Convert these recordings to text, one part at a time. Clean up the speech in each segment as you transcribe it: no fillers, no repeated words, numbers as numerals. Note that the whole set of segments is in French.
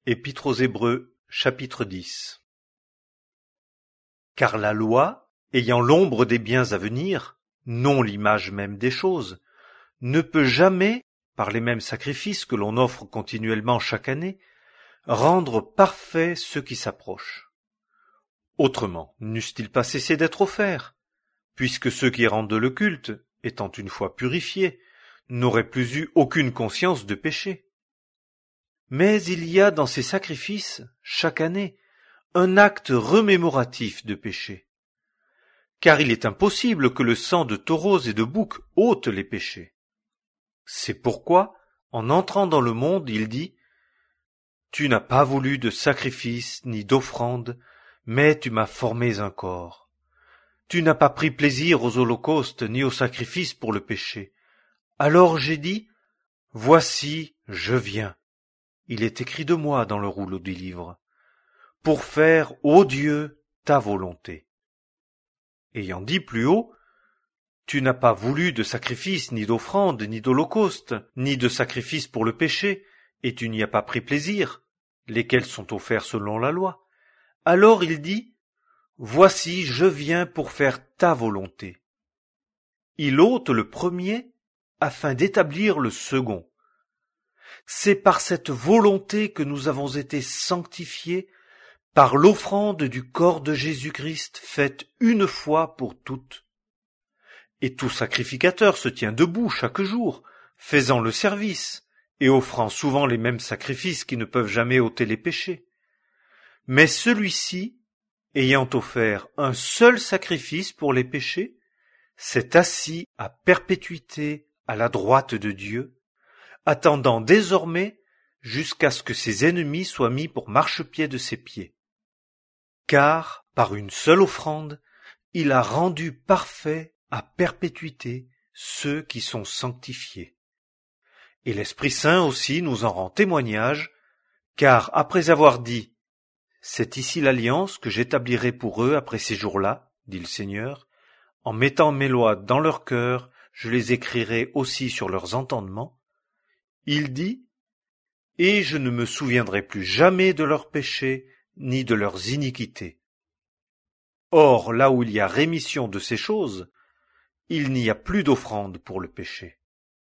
Épître aux Hébreux, chapitre 10. Car la loi, ayant l'ombre des biens à venir, non l'image même des choses, ne peut jamais, par les mêmes sacrifices que l'on offre continuellement chaque année, rendre parfaits ceux qui s'approchent. Autrement, n'eussent-ils pas cessé d'être offerts, puisque ceux qui rendent le culte, étant une fois purifiés, n'auraient plus eu aucune conscience de péché. Mais il y a dans ces sacrifices, chaque année, un acte remémoratif de péché. Car il est impossible que le sang de taureaux et de boucs ôte les péchés. C'est pourquoi, en entrant dans le monde, il dit « Tu n'as pas voulu de sacrifice ni d'offrande, mais tu m'as formé un corps. Tu n'as pas pris plaisir aux holocaustes ni aux sacrifices pour le péché. Alors j'ai dit « Voici, je viens. » Il est écrit de moi dans le rouleau du livre, pour faire, ô Dieu, ta volonté. Ayant dit plus haut, tu n'as pas voulu de sacrifice, ni d'offrande, ni d'holocauste, ni de sacrifice pour le péché, et tu n'y as pas pris plaisir, lesquels sont offerts selon la loi. Alors il dit, voici, je viens pour faire ta volonté. Il ôte le premier, afin d'établir le second. C'est par cette volonté que nous avons été sanctifiés par l'offrande du corps de Jésus-Christ faite une fois pour toutes. Et tout sacrificateur se tient debout chaque jour, faisant le service, et offrant souvent les mêmes sacrifices qui ne peuvent jamais ôter les péchés. Mais celui-ci, ayant offert un seul sacrifice pour les péchés, s'est assis à perpétuité à la droite de Dieu, attendant désormais jusqu'à ce que ses ennemis soient mis pour marchepied de ses pieds. Car, par une seule offrande, il a rendu parfait à perpétuité ceux qui sont sanctifiés. Et l'Esprit Saint aussi nous en rend témoignage, car après avoir dit « C'est ici l'alliance que j'établirai pour eux après ces jours-là, dit le Seigneur, en mettant mes lois dans leur cœur, je les écrirai aussi sur leurs entendements », il dit « Et je ne me souviendrai plus jamais de leurs péchés, ni de leurs iniquités. » Or, là où il y a rémission de ces choses, il n'y a plus d'offrande pour le péché.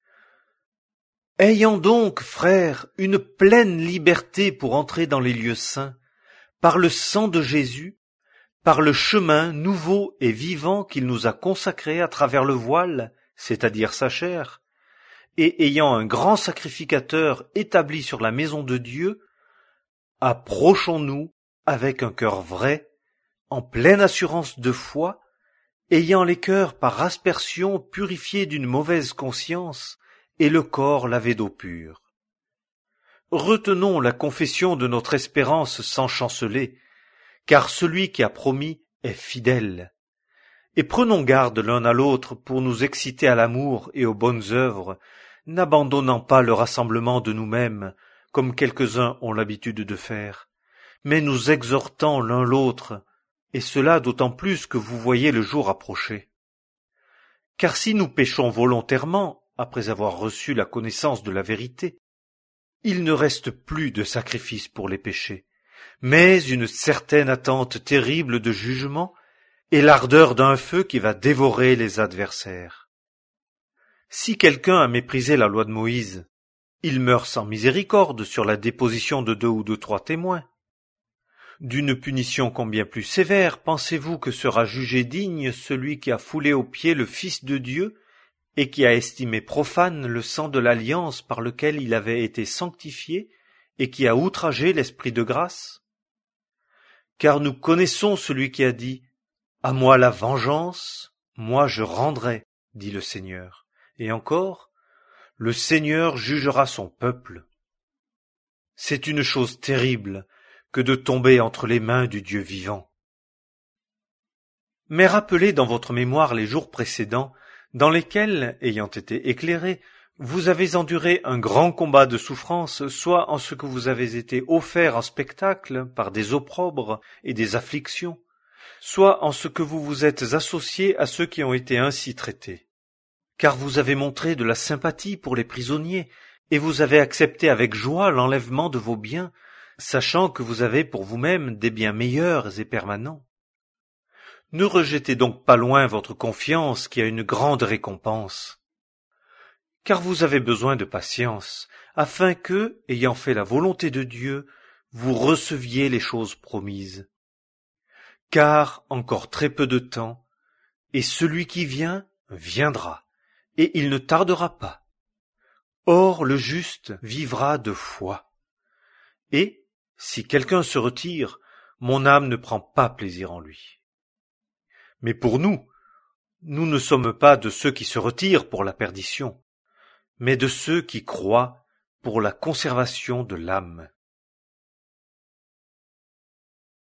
Ayant donc, frères, une pleine liberté pour entrer dans les lieux saints, par le sang de Jésus, par le chemin nouveau et vivant qu'il nous a consacré à travers le voile, c'est-à-dire sa chair, et ayant un grand sacrificateur établi sur la maison de Dieu, approchons-nous avec un cœur vrai, en pleine assurance de foi, ayant les cœurs par aspersion purifiés d'une mauvaise conscience et le corps lavé d'eau pure. Retenons la confession de notre espérance sans chanceler, car celui qui a promis est fidèle. Et prenons garde l'un à l'autre pour nous exciter à l'amour et aux bonnes œuvres, n'abandonnant pas le rassemblement de nous-mêmes, comme quelques-uns ont l'habitude de faire, mais nous exhortant l'un l'autre, et cela d'autant plus que vous voyez le jour approcher. Car si nous péchons volontairement, après avoir reçu la connaissance de la vérité, il ne reste plus de sacrifice pour les péchés, mais une certaine attente terrible de jugement et l'ardeur d'un feu qui va dévorer les adversaires. Si quelqu'un a méprisé la loi de Moïse, il meurt sans miséricorde sur la déposition de 2 ou de 3 témoins. D'une punition combien plus sévère pensez-vous que sera jugé digne celui qui a foulé aux pieds le Fils de Dieu et qui a estimé profane le sang de l'alliance par lequel il avait été sanctifié et qui a outragé l'Esprit de grâce? Car nous connaissons celui qui a dit « À moi la vengeance, moi je rendrai, dit le Seigneur. » Et encore, « Le Seigneur jugera son peuple. » C'est une chose terrible que de tomber entre les mains du Dieu vivant. Mais rappelez dans votre mémoire les jours précédents, dans lesquels, ayant été éclairés, vous avez enduré un grand combat de souffrance, soit en ce que vous avez été offerts en spectacle par des opprobres et des afflictions, soit en ce que vous vous êtes associés à ceux qui ont été ainsi traités. Car vous avez montré de la sympathie pour les prisonniers, et vous avez accepté avec joie l'enlèvement de vos biens, sachant que vous avez pour vous-même des biens meilleurs et permanents. Ne rejetez donc pas loin votre confiance qui a une grande récompense. Car vous avez besoin de patience, afin que, ayant fait la volonté de Dieu, vous receviez les choses promises. Car encore très peu de temps, et celui qui vient viendra, et il ne tardera pas. Or le juste vivra de foi. Et, si quelqu'un se retire, mon âme ne prend pas plaisir en lui. Mais pour nous ne sommes pas de ceux qui se retirent pour la perdition, mais de ceux qui croient pour la conservation de l'âme.